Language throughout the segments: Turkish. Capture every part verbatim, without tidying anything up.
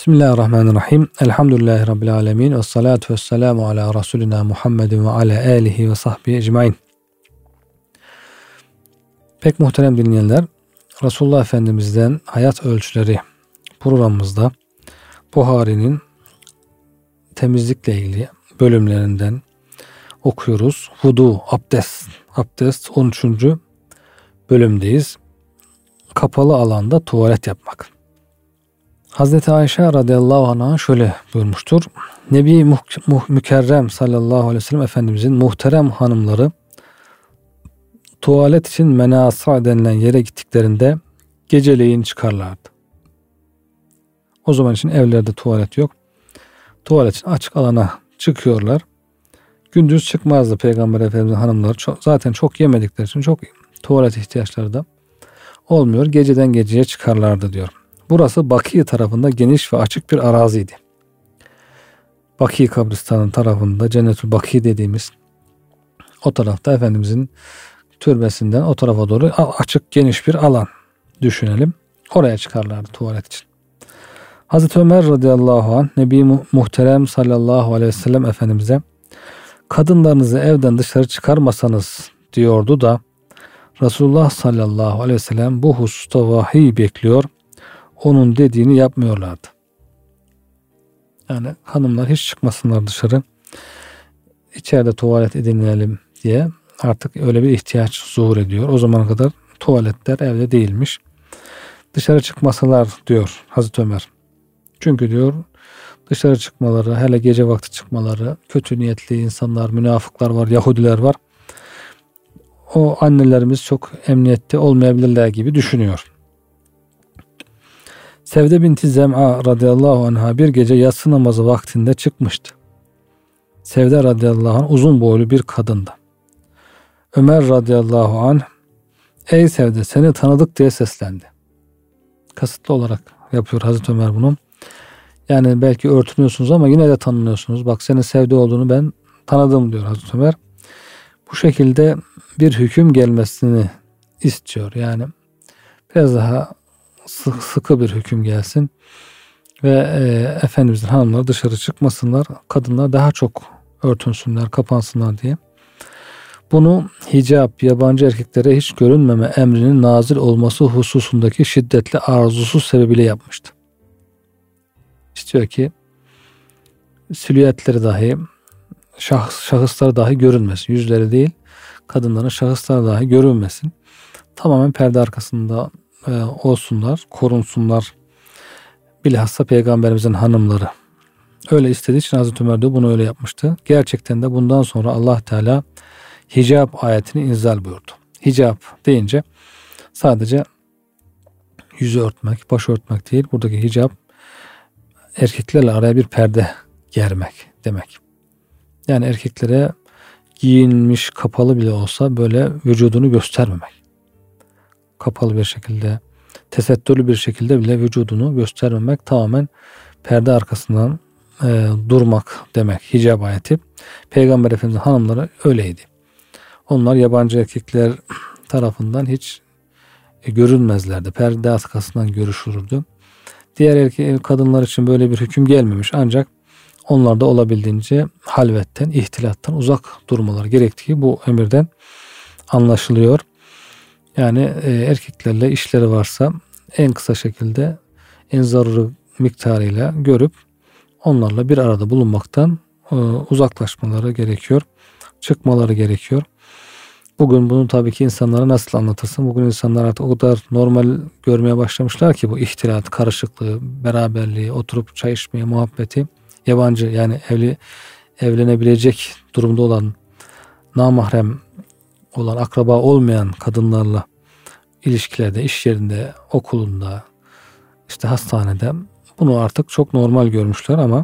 Bismillahirrahmanirrahim. Elhamdülillahi Rabbil alemin. Ve salatu ve selamu ala Resulina Muhammedin ve ala alihi ve sahbihi ecmain. Pek muhterem dinleyenler, Resulullah Efendimiz'den hayat ölçüleri programımızda Buhari'nin temizlikle ilgili bölümlerinden okuyoruz. Vudu, abdest. Abdest on üçüncü bölümdeyiz. Kapalı alanda tuvalet yapmak. Hazreti Ayşe radıyallahu anh'a şöyle buyurmuştur. Nebi Muh- Mükerrem sallallahu aleyhi ve sellem Efendimizin muhterem hanımları tuvalet için menasa denilen yere gittiklerinde geceleyin çıkarlardı. O zaman için evlerde tuvalet yok. Tuvalet için açık alana çıkıyorlar. Gündüz çıkmazdı Peygamber Efendimizin hanımları. Çok, zaten çok yemedikleri için çok tuvalet ihtiyaçları da olmuyor. Geceden geceye çıkarlardı diyor. Burası Baki tarafında geniş ve açık bir araziydi. Baki kabristanın tarafında Cennetül Baki dediğimiz o tarafta Efendimizin türbesinden o tarafa doğru açık geniş bir alan düşünelim. Oraya çıkarlardı tuvalet için. Hazreti Ömer radıyallahu anh Nebi Muhterem sallallahu aleyhi ve sellem Efendimiz'e kadınlarınızı evden dışarı çıkarmasanız diyordu da Resulullah sallallahu aleyhi ve sellem bu hususta vahiy bekliyor. Onun dediğini yapmıyorlardı. Yani hanımlar hiç çıkmasınlar dışarı. İçeride tuvalet edinilelim diye artık öyle bir ihtiyaç zuhur ediyor. O zamana kadar tuvaletler evde değilmiş. Dışarı çıkmasalar diyor Hazreti Ömer. Çünkü diyor dışarı çıkmaları, hele gece vakti çıkmaları, kötü niyetli insanlar, münafıklar var, Yahudiler var. O annelerimiz çok emniyette olmayabilirler gibi düşünüyor. Sevde binti Zem'a radıyallahu anh'a bir gece yatsı namazı vaktinde çıkmıştı. Sevde radıyallahu anh uzun boylu bir kadındı. Ömer radıyallahu anh ey Sevde seni tanıdık diye seslendi. Kasıtlı olarak yapıyor Hazreti Ömer bunu. Yani belki örtünüyorsunuz ama yine de tanınıyorsunuz. Bak senin Sevde olduğunu ben tanıdım diyor Hazreti Ömer. Bu şekilde bir hüküm gelmesini istiyor. Yani biraz daha sıkı bir hüküm gelsin ve e, Efendimizin hanımları dışarı çıkmasınlar, kadınlar daha çok örtünsünler, kapansınlar diye. Bunu hicap, yabancı erkeklere hiç görünmeme emrinin nazil olması hususundaki şiddetli arzusu sebebiyle yapmıştı. İstiyor ki silüetleri dahi, şahıs, şahısları dahi görünmesin. Yüzleri değil, kadınların şahısları dahi görünmesin. Tamamen perde arkasında olsunlar, korunsunlar. Bilhassa Peygamberimizin hanımları. Öyle istediği için Hazreti Ömer de bunu öyle yapmıştı. Gerçekten de bundan sonra Allah Teala hicap ayetini inzal buyurdu. Hicap deyince sadece yüzü örtmek, başı örtmek değil. Buradaki hicap erkeklerle araya bir perde germek demek. Yani erkeklere giyinmiş, kapalı bile olsa böyle vücudunu göstermemek. Kapalı bir şekilde, tesettürlü bir şekilde bile vücudunu göstermemek, tamamen perde arkasından e, durmak demek hicab ayeti. Peygamber Efendimiz'in hanımları öyleydi. Onlar yabancı erkekler tarafından hiç e, görünmezlerdi. Perde arkasından görüşülürdü. Diğer erkek, kadınlar için böyle bir hüküm gelmemiş, ancak onlar da olabildiğince halvetten, ihtilattan uzak durmaları gerektiği bu emirden anlaşılıyor. Yani e, erkeklerle işleri varsa en kısa şekilde en zaruri miktarıyla görüp onlarla bir arada bulunmaktan e, uzaklaşmaları gerekiyor. Çıkmaları gerekiyor. Bugün bunu tabii ki insanlara nasıl anlatırsın? Bugün insanlar artık o kadar normal görmeye başlamışlar ki bu ihtilat, karışıklığı, beraberliği, oturup çay içmeye, muhabbeti, yabancı yani evli evlenebilecek durumda olan namahrem olan, akraba olmayan kadınlarla ilişkilerde, iş yerinde, okulunda, işte hastanede bunu artık çok normal görmüşler ama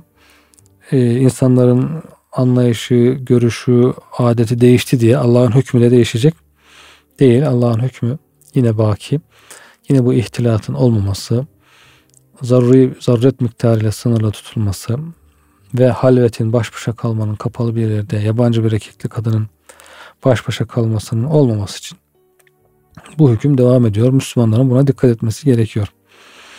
e, insanların anlayışı, görüşü, adeti değişti diye Allah'ın hükmü de değişecek değil. Allah'ın hükmü yine baki. Yine bu ihtilatın olmaması, zaruri, zaruret miktarıyla sınırlı tutulması ve halvetin, baş başa kalmanın, kapalı bir yerde yabancı bir erkekli kadının baş başa kalmasının olmaması için bu hüküm devam ediyor. Müslümanların buna dikkat etmesi gerekiyor.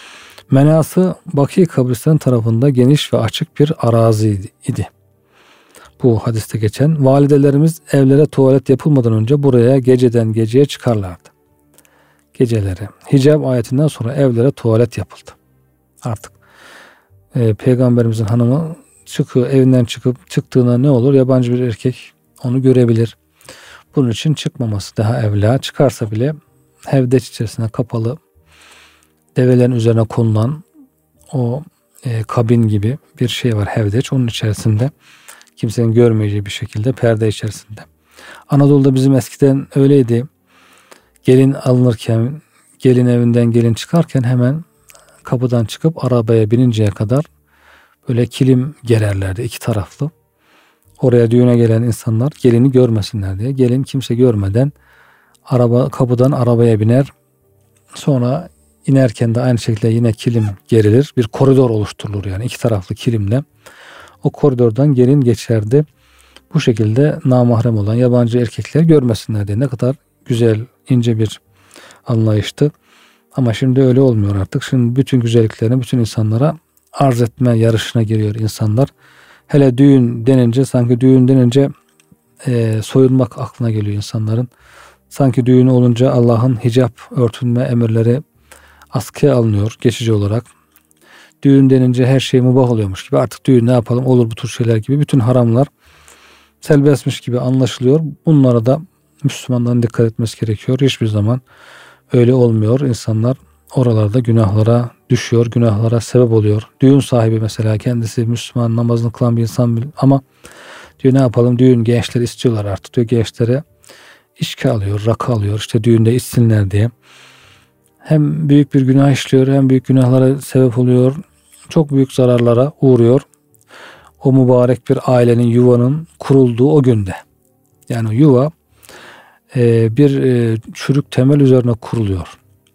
Menası Baki kabristan tarafında geniş ve açık bir arazi idi. Bu hadiste geçen validelerimiz evlere tuvalet yapılmadan önce buraya geceden geceye çıkarlardı. Geceleri hicab ayetinden sonra evlere tuvalet yapıldı. Artık e, Peygamberimizin hanımı çıkıyor, evinden çıkıp çıktığına ne olur? Yabancı bir erkek onu görebilir. Bunun için çıkmaması daha evla. Çıkarsa bile hevdeç içerisine kapalı develerin üzerine konulan o e, kabin gibi bir şey var, hevdeç. Onun içerisinde kimsenin görmeyeceği bir şekilde perde içerisinde. Anadolu'da bizim eskiden öyleydi. Gelin alınırken, gelin evinden gelin çıkarken hemen kapıdan çıkıp arabaya bininceye kadar böyle kilim gererlerdi iki taraflı. Oraya düğüne gelen insanlar gelini görmesinler diye. Gelin kimse görmeden araba kapıdan arabaya biner. Sonra inerken de aynı şekilde yine kilim gerilir. Bir koridor oluşturulur yani iki taraflı kilimle. O koridordan gelin geçerdi. Bu şekilde namahrem olan yabancı erkekler görmesinler diye. Ne kadar güzel, ince bir anlayıştı. Ama şimdi öyle olmuyor artık. Şimdi bütün güzelliklerini bütün insanlara arz etme yarışına giriyor insanlar. Hele düğün denince sanki düğün denince e, soyunmak aklına geliyor insanların. Sanki düğün olunca Allah'ın hicap örtünme emirleri askıya alınıyor geçici olarak. Düğün denince her şey mubah oluyormuş gibi, artık düğün ne yapalım olur bu tür şeyler gibi bütün haramlar serbestmiş gibi anlaşılıyor. Bunlara da Müslümanların dikkat etmesi gerekiyor. Hiçbir zaman öyle olmuyor. İnsanlar oralarda günahlara düşüyor, günahlara sebep oluyor. Düğün sahibi mesela kendisi Müslüman, namazını kılan bir insan ama diyor ne yapalım, düğün gençler istiyorlar artık diyor, gençlere içki alıyor, rakı alıyor işte düğünde içsinler diye. Hem büyük bir günah işliyor, hem büyük günahlara sebep oluyor. Çok büyük zararlara uğruyor. O mübarek bir ailenin, yuvanın kurulduğu o günde. Yani yuva e, bir e, çürük temel üzerine kuruluyor.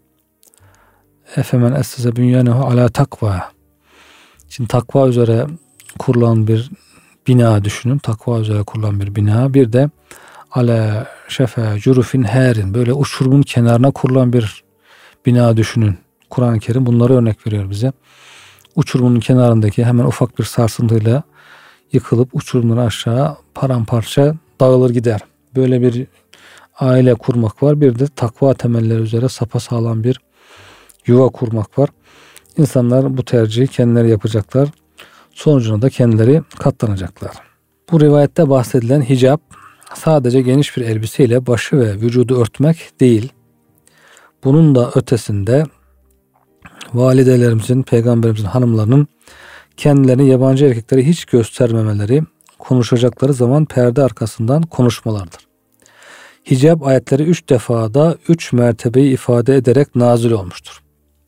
Efemen essese bünyanehu ala takva. Şimdi takva üzere kurulan bir bina düşünün. Takva üzere kurulan bir bina. Bir de ala şefe curufin herin, böyle uçurumun kenarına kurulan bir bina düşünün. Kur'an-ı Kerim bunları örnek veriyor bize. Uçurumun kenarındaki hemen ufak bir sarsıntıyla yıkılıp uçurumdan aşağı paramparça dağılır gider. Böyle bir aile kurmak var. Bir de takva temelleri üzere sapasağlam bir yuva kurmak var. İnsanlar bu tercihi kendileri yapacaklar. Sonucuna da kendileri katlanacaklar. Bu rivayette bahsedilen hicap sadece geniş bir elbiseyle başı ve vücudu örtmek değil. Bunun da ötesinde validelerimizin, peygamberimizin hanımlarının kendilerini yabancı erkeklere hiç göstermemeleri, konuşacakları zaman perde arkasından konuşmalardır. Hicab ayetleri üç defada üç mertebeyi ifade ederek nazil olmuştur.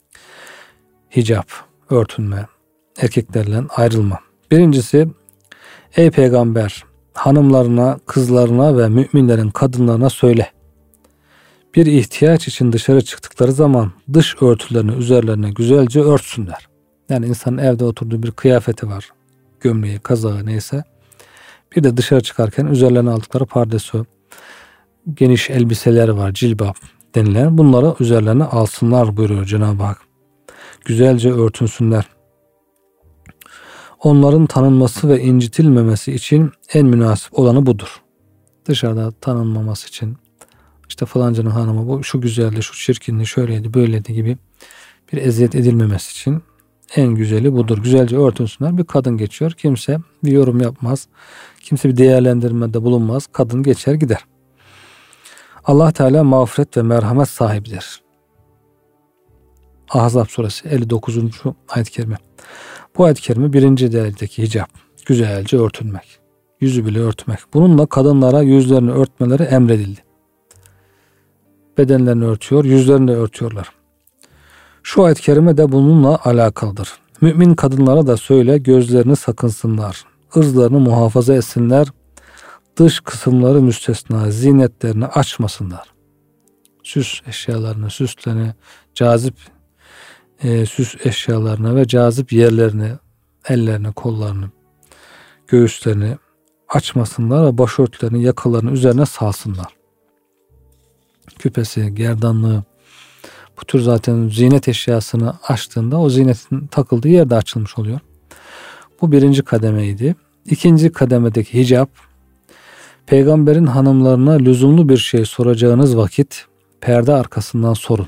Hicab, örtünme, erkeklerle ayrılma. Birincisi, ey peygamber, hanımlarına, kızlarına ve müminlerin kadınlarına söyle. Bir ihtiyaç için dışarı çıktıkları zaman dış örtülerini üzerlerine güzelce örtsünler. Yani insanın evde oturduğu bir kıyafeti var. Gömleği, kazağı neyse. Bir de dışarı çıkarken üzerlerine aldıkları pardesü, geniş elbiseler var, cilbap denilen. Bunları üzerlerine alsınlar buyuruyor Cenab-ı Hak. Güzelce örtünsünler. Onların tanınması ve incitilmemesi için en münasip olanı budur. Dışarıda tanınmaması için işte falancanın hanımı bu şu güzeldi, şu çirkindi, şöyleydi, böyleydi gibi bir eziyet edilmemesi için en güzeli budur. Güzelce örtünsünler. Bir kadın geçiyor. Kimse bir yorum yapmaz. Kimse bir değerlendirmede bulunmaz. Kadın geçer gider. Allah Teala mağfiret ve merhamet sahibidir. Ahzab suresi elli dokuzuncu ayet-i kerime. Bu ayet-i kerime birinci derecedeki hicap. Güzelce örtünmek. Yüzü bile örtmek. Bununla kadınlara yüzlerini örtmeleri emredildi. Bedenlerini örtüyor, yüzlerini de örtüyorlar. Şu ayet-i kerime de bununla alakalıdır. Mümin kadınlara da söyle gözlerini sakınsınlar. Irzlarını muhafaza etsinler. Dış kısımları müstesna, zinetlerini açmasınlar. Süs eşyalarını, süslerini, cazip e, süs eşyalarını ve cazip yerlerini, ellerini, kollarını, göğüslerini açmasınlar ve başörtülerini, yakalarını üzerine salsınlar. Küpesi, gerdanlığı, Bu tür zaten zinet eşyasını açtığında o zinetin takıldığı yerde açılmış oluyor. Bu birinci kademeydi. İkinci kademedeki hicap, peygamberin hanımlarına lüzumlu bir şey soracağınız vakit perde arkasından sorun.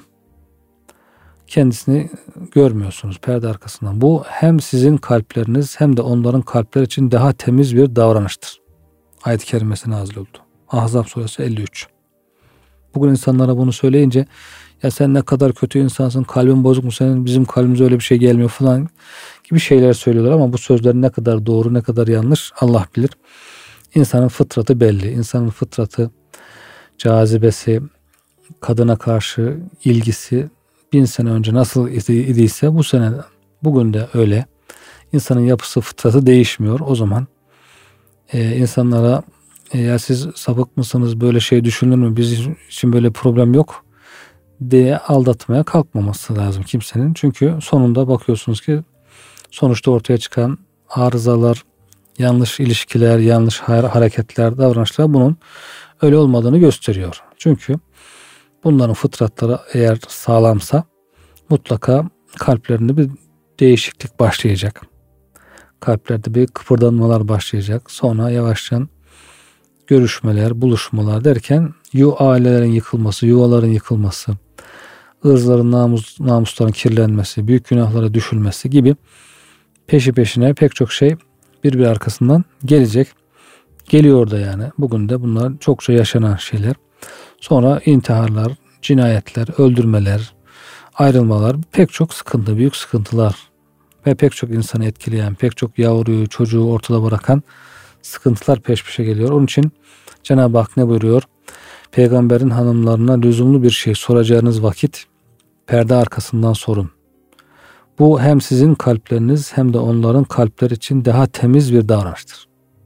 Kendisini görmüyorsunuz perde arkasından. Bu hem sizin kalpleriniz hem de onların kalpleri için daha temiz bir davranıştır. Ayet-i kerimesi nazil oldu. Ahzab suresi elli üç. Bugün insanlara bunu söyleyince ya sen ne kadar kötü insansın, kalbin bozuk mu senin, bizim kalbimize öyle bir şey gelmiyor falan gibi şeyler söylüyorlar ama bu sözler ne kadar doğru ne kadar yanlış Allah bilir. İnsanın fıtratı belli. İnsanın fıtratı, cazibesi, kadına karşı ilgisi bin sene önce nasıl idiyse bu sene bugün de öyle. İnsanın yapısı, fıtratı değişmiyor. O zaman e, insanlara e, ya siz sapık mısınız, böyle şey düşünülür mü, bizim için böyle problem yok diye aldatmaya kalkmaması lazım kimsenin. Çünkü sonunda bakıyorsunuz ki sonuçta ortaya çıkan arızalar, yanlış ilişkiler, yanlış hareketler, davranışlar bunun öyle olmadığını gösteriyor. Çünkü bunların fıtratları eğer sağlamsa mutlaka kalplerinde bir değişiklik başlayacak. Kalplerde bir kıpırdanmalar başlayacak. Sonra yavaşça görüşmeler, buluşmalar derken yu ailelerin yıkılması, yuvaların yıkılması, ırzların, namus, namusların kirlenmesi, büyük günahlara düşülmesi gibi peşi peşine pek çok şey birbiri arkasından gelecek. Geliyor da yani. Bugün de bunlar çokça yaşanan şeyler. Sonra intiharlar, cinayetler, öldürmeler, ayrılmalar, pek çok sıkıntı, büyük sıkıntılar ve pek çok insanı etkileyen, pek çok yavruyu, çocuğu ortada bırakan sıkıntılar peş peşe geliyor. Onun için Cenab-ı Hak ne buyuruyor? Peygamberin hanımlarına lüzumlu bir şey soracağınız vakit perde arkasından sorun. Bu hem sizin kalpleriniz hem de onların kalpleri için daha temiz bir davranıştır.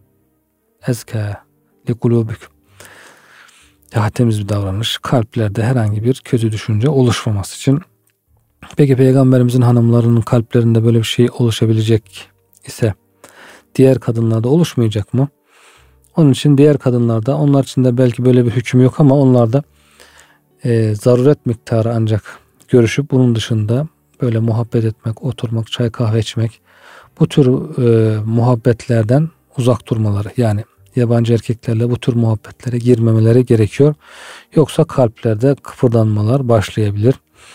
Ezke li kulubik. Daha temiz bir davranış. Kalplerde herhangi bir kötü düşünce oluşmaması için. Peki Peygamberimizin hanımlarının kalplerinde böyle bir şey oluşabilecek ise diğer kadınlarda oluşmayacak mı? Onun için diğer kadınlarda, onlar için de belki böyle bir hüküm yok ama onlarda e, zaruret miktarı ancak görüşüp bunun dışında böyle muhabbet etmek, oturmak, çay kahve içmek, bu tür e, muhabbetlerden uzak durmaları, yani yabancı erkeklerle bu tür muhabbetlere girmemeleri gerekiyor. Yoksa kalplerde kıpırdanmalar başlayabilir.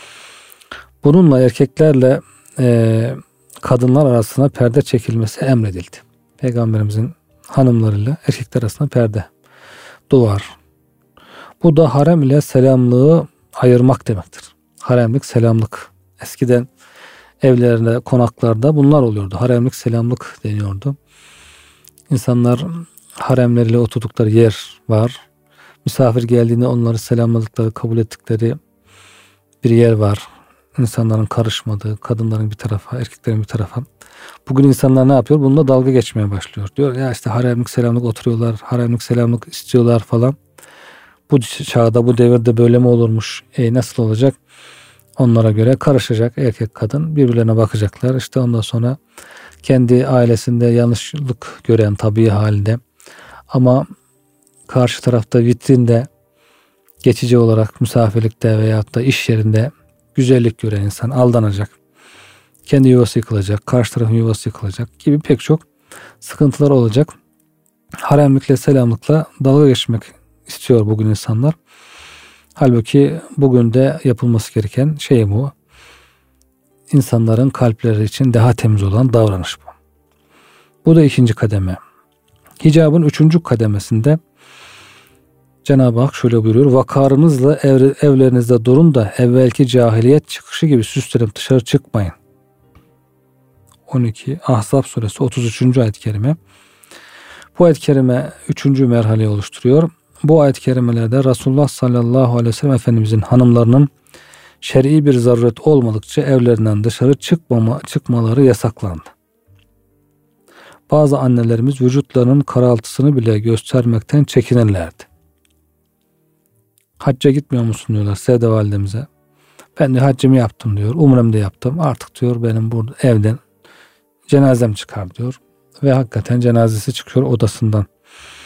Bununla erkeklerle e, kadınlar arasına perde çekilmesi emredildi. Peygamberimizin hanımlarıyla erkekler arasında perde, duvar. Bu da harem ile selamlığı ayırmak demektir. Haremlik, selamlık. Eskiden evlerinde, konaklarda bunlar oluyordu. Haremlik, selamlık deniyordu. İnsanlar haremleriyle oturdukları yer var. Misafir geldiğinde onları selamladıkları, kabul ettikleri bir yer var. İnsanların karışmadığı, kadınların bir tarafa, erkeklerin bir tarafa. Bugün insanlar ne yapıyor? Bununla dalga geçmeye başlıyor. Diyor ya işte haremlik, selamlık oturuyorlar, haremlik, selamlık istiyorlar falan. Bu çağda, bu devirde böyle mi olurmuş? E nasıl olacak? Onlara göre karışacak erkek kadın, birbirlerine bakacaklar. İşte ondan sonra kendi ailesinde yanlışlık gören tabii halinde ama karşı tarafta vitrinde geçici olarak misafirlikte veyahut da iş yerinde güzellik gören insan aldanacak. Kendi yuvası yıkılacak, karşı tarafın yuvası yıkılacak gibi pek çok sıkıntılar olacak. Haremlikle, selamlıkla dalga geçmek istiyor bugün insanlar. Halbuki bugün de yapılması gereken şey bu. İnsanların kalpleri için daha temiz olan davranış bu. Bu da ikinci kademe. Hicabın üçüncü kademesinde Cenab-ı Hak şöyle buyuruyor. Vakarınızla ev, evlerinizde durun da evvelki cahiliyet çıkışı gibi süslenip dışarı çıkmayın. on iki Ahzab suresi otuz üçüncü ayet-i kerime. Bu ayet-i kerime üçüncü merhaleyi oluşturuyor. Bu ayet-i kerimelerde Resulullah sallallahu aleyhi ve sellem Efendimizin hanımlarının şer'i bir zaruret olmadıkça evlerinden dışarı çıkmama, çıkmaları yasaklandı. Bazı annelerimiz vücutlarının karaltısını bile göstermekten çekinirlerdi. Hacca gitmiyor musun diyorlar Sevde validemize. Ben de haccımı yaptım diyor. Umremde yaptım. Artık diyor benim burada evden cenazem çıkar diyor. Ve hakikaten cenazesi çıkıyor odasından.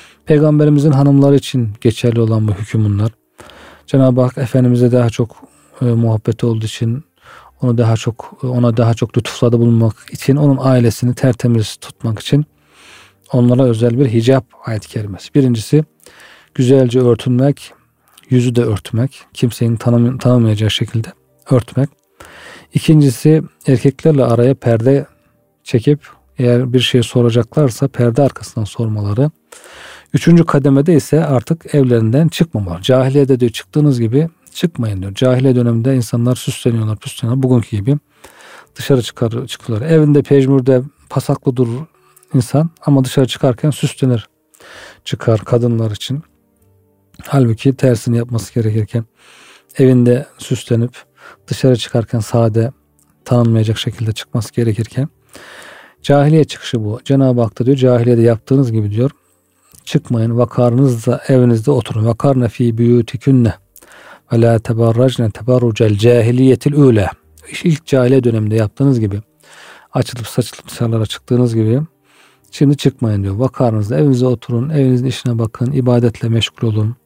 Peygamberimizin hanımları için geçerli olan bu hüküm bunlar. Cenab-ı Hak Efendimiz'e daha çok e, muhabbeti olduğu için, onu daha çok ona daha çok lütuflarda bulunmak için, onun ailesini tertemiz tutmak için onlara özel bir hicap ayet-i kerimesi. Birincisi güzelce örtünmek, yüzü de örtmek, kimsenin tanım, tanımayacağı şekilde örtmek. İkincisi erkeklerle araya perde çekip eğer bir şey soracaklarsa perde arkasından sormaları. Üçüncü kademede ise artık evlerinden çıkmamalı. Cahiliyede diyor çıktığınız gibi çıkmayın diyor. Cahiliye döneminde insanlar süsleniyorlar, püsleniyorlar. Bugünkü gibi dışarı çıkar, çıkıyorlar. Evinde pejmürde pasaklı durur insan ama dışarı çıkarken süslenir. Çıkar kadınlar için. Halbuki tersini yapması gerekirken evinde süslenip dışarı çıkarken sade, tanınmayacak şekilde çıkması gerekirken cahiliye çıkışı bu. Cenab-ı Hak da diyor cahiliyede yaptığınız gibi diyor çıkmayın, vakarınızla evinizde oturun. Vakarne fi buyutikunne ve la tebarracne tebarrucel cahiliyetil ula. İlk cahiliye döneminde yaptığınız gibi açılıp saçılıp dışarılara çıktığınız gibi şimdi çıkmayın diyor. Vakarınızla evinize oturun, evinizin işine bakın, ibadetle meşgul olun.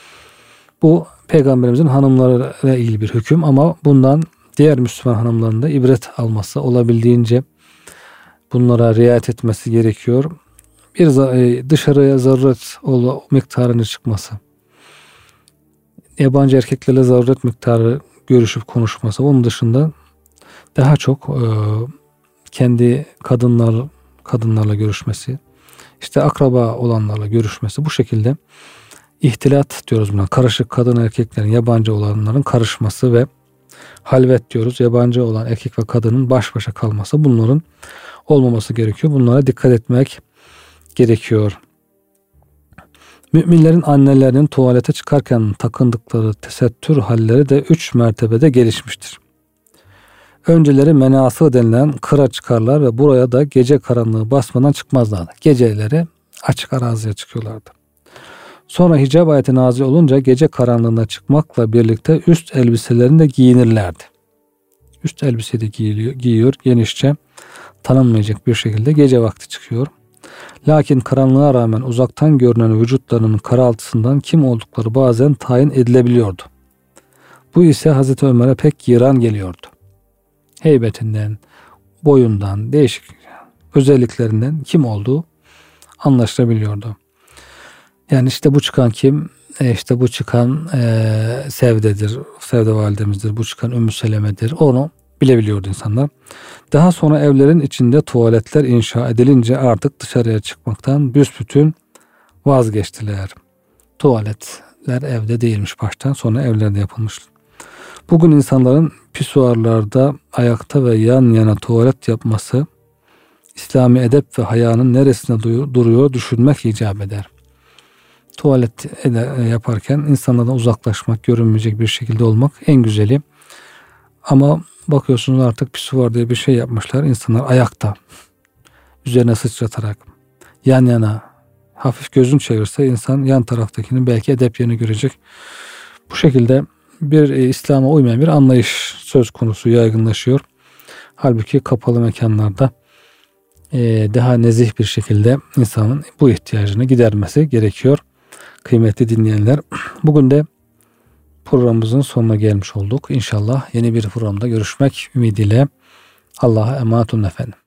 Bu Peygamberimizin hanımlarıyla ilgili bir hüküm ama bundan diğer Müslüman hanımların da ibret alması, olabildiğince bunlara riayet etmesi gerekiyor. Bir dışarıya zaruret miktarını çıkması, yabancı erkeklerle zaruret miktarı görüşüp konuşması, onun dışında daha çok e, kendi kadınlar kadınlarla görüşmesi, işte akraba olanlarla görüşmesi, bu şekilde ihtilat diyoruz buna. Karışık kadın erkeklerin, yabancı olanların karışması ve halvet diyoruz. Yabancı olan erkek ve kadının baş başa kalması, bunların olmaması gerekiyor. Bunlara dikkat etmek gerekiyor. Müminlerin annelerinin tuvalete çıkarken takındıkları tesettür halleri de üç mertebede gelişmiştir. Önceleri menası denilen kıra çıkarlar ve buraya da gece karanlığı basmadan çıkmazlardı. Geceleri açık araziye çıkıyorlardı. Sonra hicab ayeti nazil olunca gece karanlığına çıkmakla birlikte üst elbiselerini de giyinirlerdi. Üst elbise de giyiliyor, giyiyor genişçe, tanınmayacak bir şekilde gece vakti çıkıyor. Lakin karanlığa rağmen uzaktan görünen vücutlarının karaltısından kim oldukları bazen tayin edilebiliyordu. Bu ise Hazreti Ömer'e pek giran geliyordu. Heybetinden, boyundan, değişik özelliklerinden kim olduğu anlaşılabiliyordu. Yani işte bu çıkan kim? E işte bu çıkan e, Sevde'dir, Sevde validemizdir, bu çıkan Ümmü Seleme'dir. Onu bilebiliyordu insanlar. Daha sonra evlerin içinde tuvaletler inşa edilince artık dışarıya çıkmaktan büsbütün vazgeçtiler. Tuvaletler evde değilmiş baştan, sonra evlerde yapılmış. Bugün insanların pisuarlarda ayakta ve yan yana tuvalet yapması İslami edep ve hayanın neresinde duruyor düşünmek icap eder. Tuvalet yaparken insanlardan uzaklaşmak, görünmeyecek bir şekilde olmak en güzeli. Ama bakıyorsunuz artık pisuar diye bir şey yapmışlar. İnsanlar ayakta, üzerine sıçratarak, yan yana, hafif gözün çevirse insan yan taraftakinin belki edep yerini görecek. Bu şekilde bir e, İslam'a uymayan bir anlayış söz konusu yaygınlaşıyor. Halbuki kapalı mekanlarda e, daha nezih bir şekilde insanın bu ihtiyacını gidermesi gerekiyor. Kıymetli dinleyenler, bugün de programımızın sonuna gelmiş olduk. İnşallah yeni bir programda görüşmek ümidiyle Allah'a emanet olun efendim.